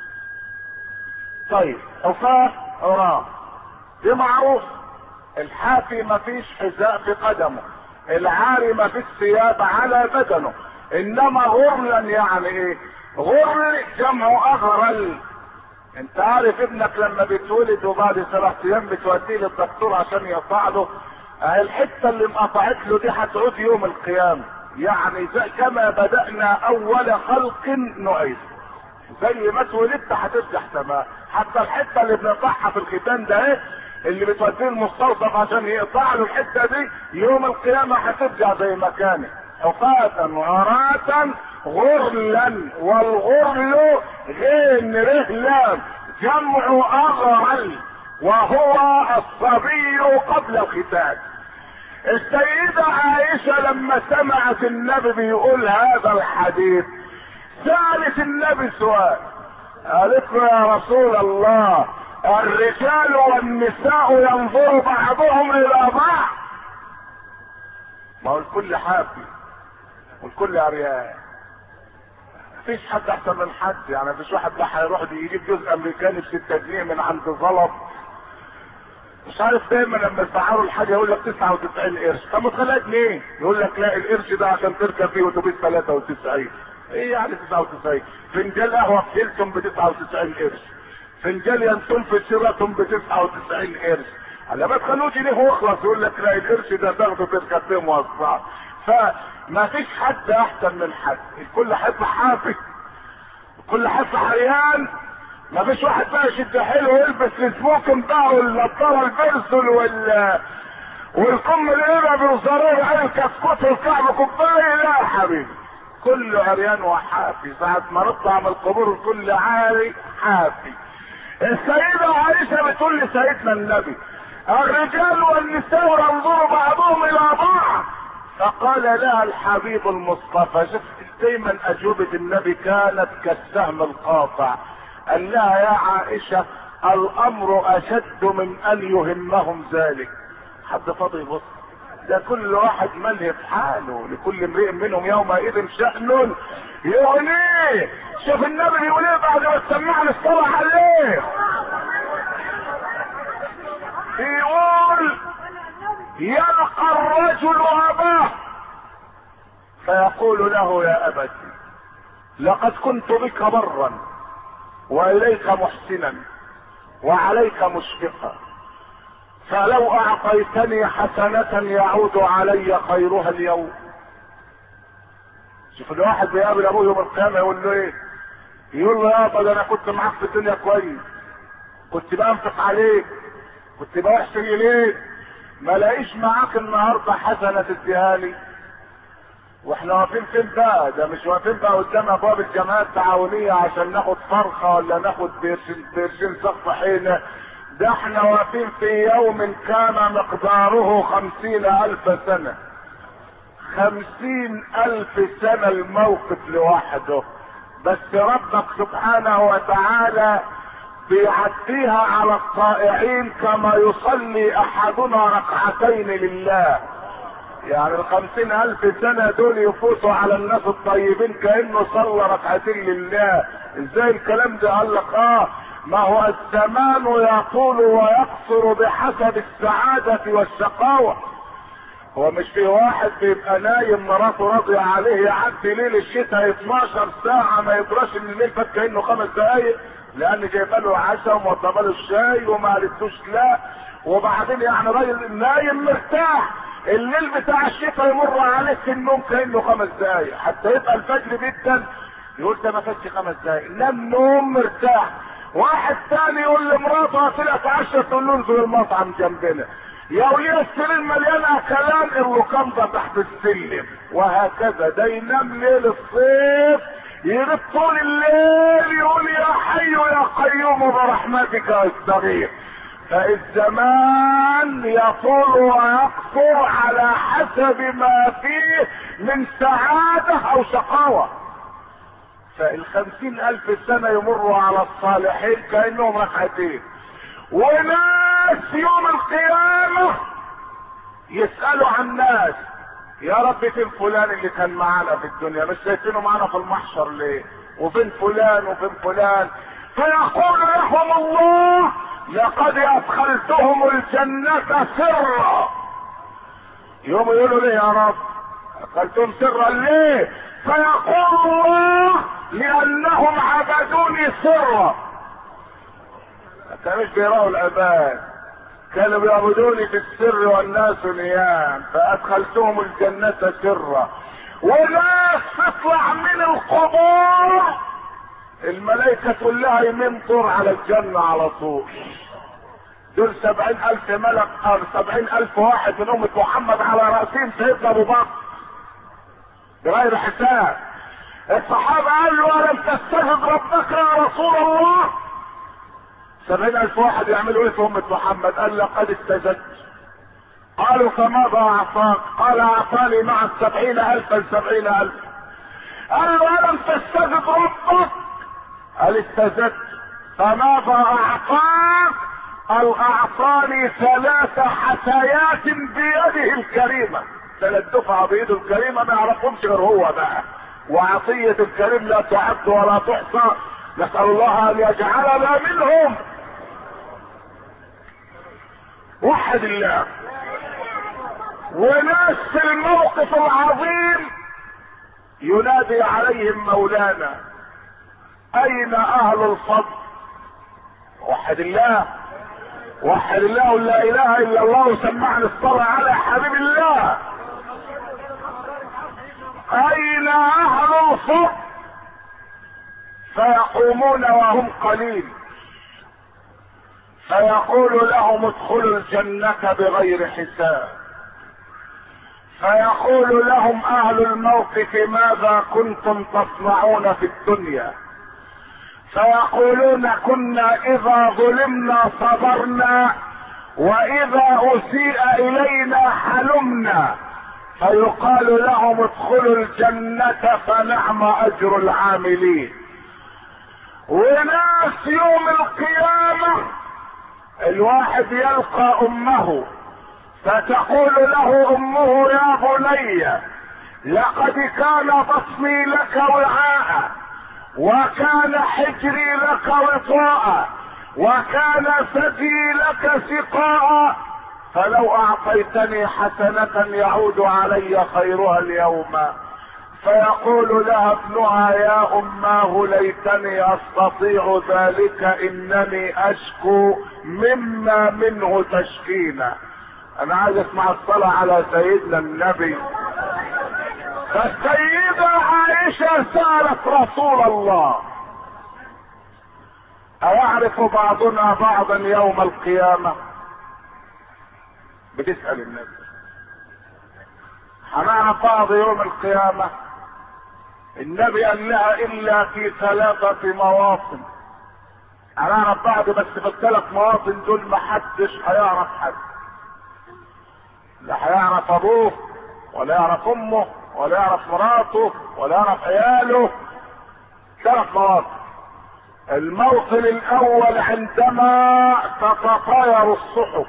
[SPEAKER 1] طيب حفاة عراة دي معروف، الحافي ما فيش حذاء في قدمه، العاري ما فيش ثياب على بدنه، انما غرلا يعني ايه؟ غرل جمع اغرل. انت عارف ابنك لما بيتولد وبعد ثلاث ايام بتوديه للدكتور عشان يقطع له الحته اللي انقطعت له دي، هتعود يوم القيامه. يعني زي كما بدأنا اول خلق نعيد، زي ما اتولدت هترجع تمام. حتى الحته اللي بنقطعها في الختان ده ايه اللي بتوديه المستوصف عشان يقطع له الحته دي، يوم القيامه هترجع زي ما كانت حفاة عراة غرلا. والغرل غين رهلان جمع اغرل وهو الصبي قبل الختان. السيدة عائشة لما سمعت النبي بيقول هذا الحديث سألت النبي سؤال، قالت له يا رسول الله الرجال والنساء ينظر بعضهم الى بعض؟ ما هو الكل حافي والكل عريان، مفيش حد احسن من حد. يعني مفيش واحد بقى هيروح يجيب جزء امريكاني بستة جنيه من عند زلط، مش عارف دايما لما يسعروا الحاجه يقول لك تسعة وتسعين قرش. طب ما تخليها جنيه، يقول لك لا القرش ده عشان تركب فيه اتوبيس ثلاثة وتسعين. ايه يعني تسعة وتسعين؟ فنجان قهوه في هيلتون ب تسعة وتسعين قرش، فنجان ينسون في شيراتون ب تسعة وتسعين قرش. على ما تخلوه جنيه واخلص يقول لك لا القرش ده تاخده تركب فيه مواصلات. فما فيش حد احسن من حد، الكل حب حافي، الكل حب عريان. ما فيش واحد بقى يشد حلو ويلبس السموكن بقى والنضاره البرسل وال والقم القرب والزرار على الكسكوت والكعب كوبايه. لا يا حبيبي، كله عريان وحافي. ساعة ما نطلع من القبور الكل عاري حافي. السيدة عائشة بتقول لسيدنا النبي الرجال والنساء ينظر بعضهم الى بعض، فقال لها الحبيب المصطفى، شفت دايما اجوبة النبي كانت كالسهم القاطع، قال لها يا عائشة الامر اشد من ان يهمهم ذلك. حد فاضي يبص؟ ده كل واحد ملهي في حاله، لكل امرئ منهم يومئذ شأن يغنيه. شوف النبي بيقول ايه بعد ما سمعنا الصلاة عليه، يقول يلقى الرجل اباه فيقول له يا ابتي لقد كنت بك برا واليك محسنا وعليك مشفقا، فلو اعطيتني حسنة يعود علي خيرها اليوم. شوف الواحد بيقابل ابوه يوم القيامة يقول له ايه؟ يقول له يابا ده انا كنت معاك في الدنيا كويس، كنت بنفق عليك، كنت بوحش اليك، ما لاقيش معاك النهارده حسنة تديهالي. واحنا واقفين فين بقى؟ ده مش واقفين بقى قدام ابواب الجمعية التعاونية عشان ناخد فرخة ولا ناخد بيرشين بيرشين سقف حينة. ده احنا واقفين في يوم كان مقداره خمسين الف سنة. خمسين الف سنة الموقف لوحده، بس ربك سبحانه وتعالى بيعديها على الطائعين كما يصلي احدنا ركعتين لله. يعني الخمسين الف سنة دول يفوتوا على الناس الطيبين كأنه صلى ركعتين لله. ازاي الكلام ده؟ قال لك اه ما هو الزمان يطول ويقصر بحسب السعادة والشقاوة. هو مش في واحد بيبقى نايم مراته راضية عليه يعدي ليل الشتاء اتناشر ساعة ما يدراش ان الليل فات كأنه خمس دقايق، لان جايبه له عشاء وموضبه له الشاي وما قالتلوش لا، وبعدين يعني راجل نايم مرتاح. الليل بتاع الشتاء يمر عليك في النوم كأنه خمس دقايق، حتى يبقى الفجر جدا يقول ده ما فاتش خمس دقايق، نام نوم مرتاح. واحد تاني يقول لمراته طلعت عشرة تقول له انزل المطعم جنبنا، يا وليه السرير مليان اكلان الركام تحت السلم، وهكذا. ده ينام ليل الصيف يغيب طول الليل يقول يا حي يا قيوم برحمتك استغيث. فالزمان يطول ويقصر على حسب ما فيه من سعادة او شقاوة. فالخمسين الف سنة يمروا على الصالحين كأنهم ركعتين، وناس يوم القيامة يسألوا عن ناس، يا رب فين فلان اللي كان معانا في الدنيا؟ مش شايفينه معانا في المحشر ليه؟ وفين فلان وفين فلان؟ فيقول لهم الله لقد ادخلتهم الجنة سرا. يوم يقولوا ليه يا رب ادخلتهم سرا ليه؟ فيقول الله لانهم عبدوني سرا. كانوا مش بيراوا العباد، كانوا بيعبدوني في السر والناس نيام، فادخلتهم الجنة سرا. وناس تطلع من القبور الملائكة كلها يمين طور على الجنة على طول. دول سبعين الف ملك او سبعين الف واحد من امة محمد على رأسهم سيدنا ابو بكر بغير حساب. الصحابة قالوا الم تستجب ربك يا رسول الله؟ سبعين الف واحد يعملوا ايه في امة محمد؟ قال لقد استجبت. قالوا فماذا اعطاك؟ قال اعطاني مع السبعين الفا سبعين الف. قالوا الم تستجب ربك؟ قال استجبت. فماذا اعطاك؟ قال اعطاني ثلاث حثيات بيده الكريمة. ثلاث دفعة بيده الكريمة ما يعرفهمش غير هو بقى، وعطية الكريم لا تعد ولا تحصى. نسأل الله ان يجعلنا منهم. وحد الله. وناس في الموقف العظيم ينادي عليهم مولانا اين اهل الفضل؟ وحد الله. وحد الله لا اله الا الله وسمعنا الصلاة على حبيب الله. اين اهل الفضل؟ فيقومون وهم قليل فيقول لهم ادخلوا الجنة بغير حساب. فيقول لهم اهل الموقف ماذا كنتم تصنعون في الدنيا؟ فيقولون كنا اذا ظلمنا صبرنا واذا اسيء الينا حلمنا. فيقال لهم ادخلوا الجنة فنعم اجر العاملين. وناس يوم القيامة الواحد يلقى امه فتقول له امه يا بني لقد كان بطني لك وعاء وكان حجري لك وطاء وكان ثدي لك سقاء، فلو اعطيتني حسنة يعود علي خيرها اليوم. فيقول لها ابنها يا اماه ليتني استطيع ذلك انني اشكو مما منه تشكينا. انا عايز اسمع الصلاة على سيدنا النبي. فالسيدة عائشة سألت رسول الله ايعرف بعضنا بعضا يوم القيامة؟ بتسأل النبي هنعرف بعض يوم القيامة؟ النبي قال لها الا في ثلاثة مواطن. هنعرف بعض بس في الثلاث مواطن دول محدش هيعرف حد. لا هيعرف ابوه ولا يعرف امه ولا يعرف مراته ولا يعرف عياله. ثلاث مواطن. الموطن الاول عندما تتطاير الصحف.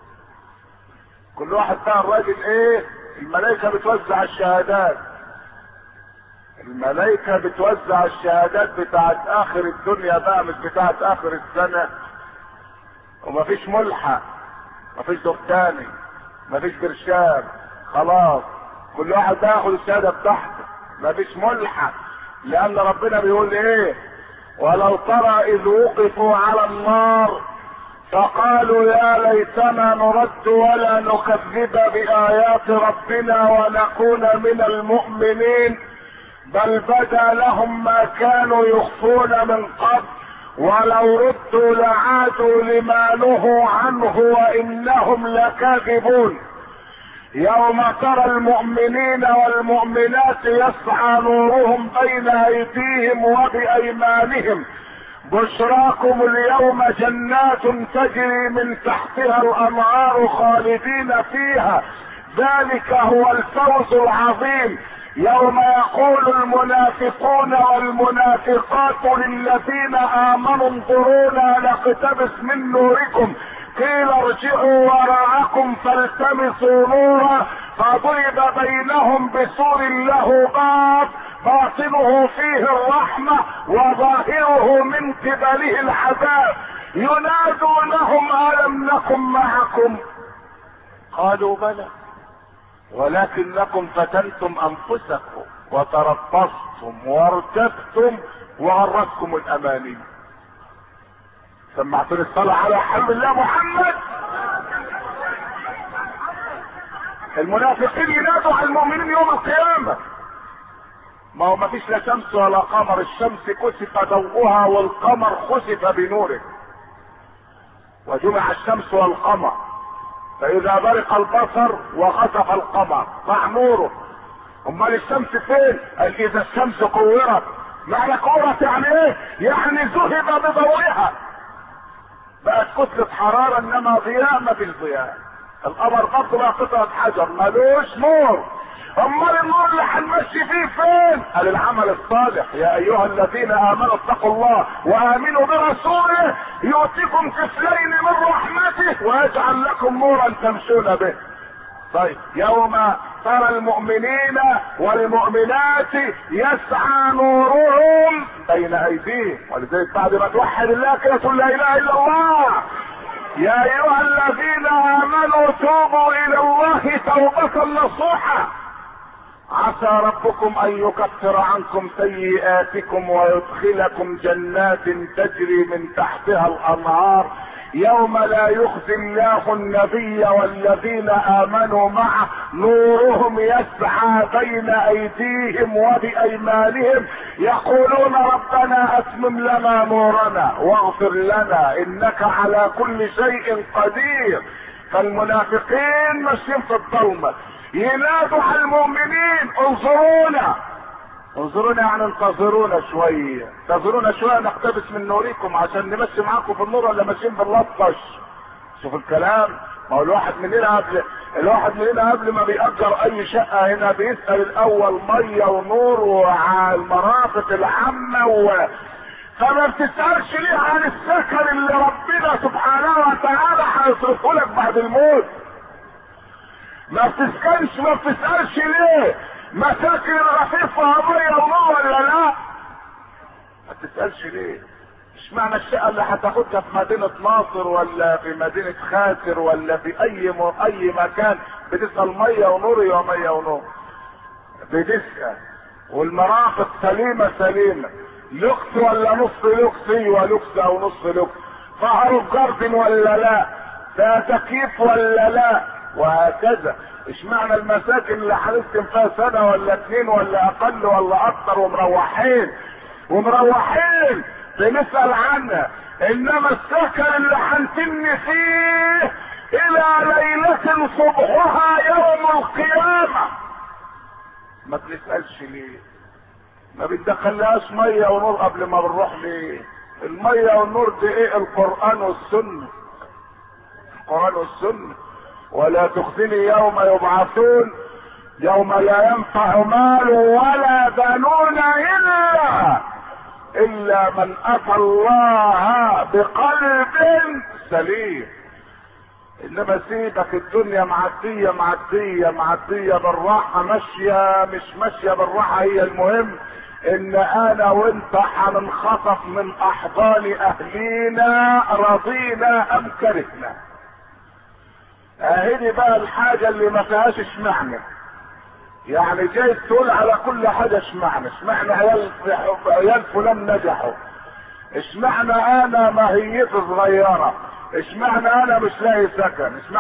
[SPEAKER 1] كل واحد بقى الراجل ايه الملائكة بتوزع الشهادات. الملائكة بتوزع الشهادات بتاعت اخر الدنيا بقى مش بتاعت اخر السنة. ومفيش ملحق مفيش دكتاني مفيش برشام خلاص كل واحد بقى ياخد الشهادة بتاعته. مفيش ملحق لان ربنا بيقول ايه ولو ترى اذ وقفوا على النار فقالوا يا ليتنا نرد ولا نكذب بآيات ربنا ونكون من المؤمنين بل بدا لهم ما كانوا يخفون من قبل ولو ردوا لعادوا لما نهوا عنه وانهم لكاذبون. يوم ترى المؤمنين والمؤمنات يسعى نورهم بين ايديهم وبايمانهم بشراكم اليوم جنات تجري من تحتها الانهار خالدين فيها ذلك هو الفوز العظيم. يوم يقول المنافقون والمنافقات للذين امنوا انظرونا نقتبس من نوركم قيل ارجعوا وراءكم فالتمسوا نورا فضرب بينهم بسور له باب باطنه فيه الرحمة وظاهره من قبله العذاب ينادونهم ألم نكن معكم قالوا بلى ولكنكم فتنتم انفسكم وتربصتم وارتبتم وغرتكم الاماني. سمعتني الصلاة على حبيب الله محمد. المنافقين ينادوا على المؤمنين يوم القيامة. ما هو ما فيش لا شمس ولا قمر، الشمس كسف ضوءها والقمر خسف بنوره، وجمع الشمس والقمر، فاذا برق البصر وخسف القمر ضاع نوره. امال الشمس فين؟ قال اذا الشمس كورت. معنى كورت يعني ايه؟ يعني ذهب بضوئها، بقت كتلة حرارة انما ضياء ما فيش ضياء. القمر برضه بقى قطعة حجر ملوش نور. امال النور اللي هنمشي فيه فين؟ قال العمل الصالح. يا ايها الذين امنوا اتقوا الله وامنوا برسوله يؤتكم كفلين من رحمته ويجعل لكم نورا تمشون به. طيب يوم ترى المؤمنين والمؤمنات يسعى نورهم بين ايديهم، ولذلك بعد ما توحد الله كده تقول لا اله الا الله. يا ايها الذين امنوا توبوا الى الله توبة نصوحا عسى ربكم ان يكفر عنكم سيئاتكم ويدخلكم جنات تجري من تحتها الانهار يوم لا يخزي الله النبي والذين امنوا معه نورهم يسعى بين ايديهم وبايمانهم يقولون ربنا اتمم لنا نورنا واغفر لنا انك على كل شيء قدير. فالمنافقين ماشيين في الظلمه ينادوا على المؤمنين انظرونا انظرونا يعني انتظرونا شويه، انتظرونا شويه نقتبس من نوركم عشان نمشي معاكم في النور ولا ماشيين باللطش. شوف الكلام. ما هو الواحد مننا قبل الواحد مننا قبل ما بيأجر اي شقه هنا بيسأل الاول ميه ونور وعلى المرافق العامه و... فما بتسألش ليه عن السكن اللي ربنا سبحانه وتعالى هيصرفه لك بعد الموت. ما بتسكنش ما بتسألش ليه مساكن الرصيف فيها ميه ونور ولا لا. ما بتسألش ليه اشمعنى الشقه اللي هتاخدها في مدينه ناصر ولا في مدينه خاسر ولا في اي م... اي مكان بتسأل ميه ونور يا ميه ونور. بتسأل والمرافق سليمه سليمه، لوكس ولا نص لوكس، ايوه لوكس او نص لوكس، فهروا جاردن ولا لا، ده تكييف ولا لا، وهكذا. اشمعنى المساكن اللي هنسكن فيها سنه ولا اتنين ولا اقل ولا اكتر ومروحين ومروحين بنسأل عنها، انما السكن اللي هنتم فيه الى ليلة صبحها يوم القيامة ما بنسألش ليه. ما بندخلهاش مية ونور قبل ما بنروح ليه. المية والنور دي ايه؟ القرآن والسنة. القرآن والسنة. ولا تخزني يوم يبعثون يوم لا ينفع مال ولا بنون الا الا من اتى الله بقلب سليم. انما سيبك الدنيا معدية معدية معدية بالراحة، ماشية مش ماشية بالراحة. هي المهم ان انا وانت هننخطف من احضان اهلينا رضينا ام كرهنا. اهدي بقى الحاجة اللي ما فيهاش اشمعنى، يعني جاي تقول على كل حاجة اشمعنى. اشمعنى عيال عيال فلان نجحوا، اشمعنى انا ماهيتي صغيرة، اشمعنى انا مش لاقي سكن، اشمعنى